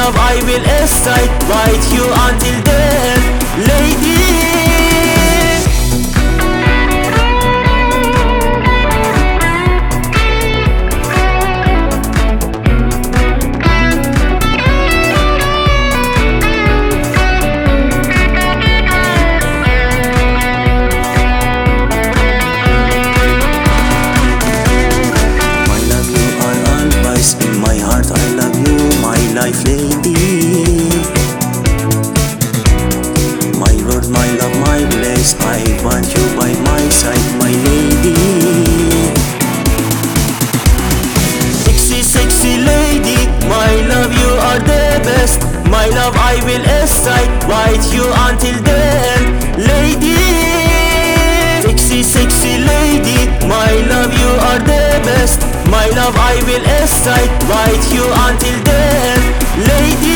love, I will stay with you until then, lady. In my heart I love you, my life lady. My Lord, my love, my bliss, I want you by my side, my lady. Sexy, sexy lady, my love, you are the best. My love, I will stay with you until then, lady. Sexy, sexy lady, my love, you are the best. My love, I will stay with you until then, lady.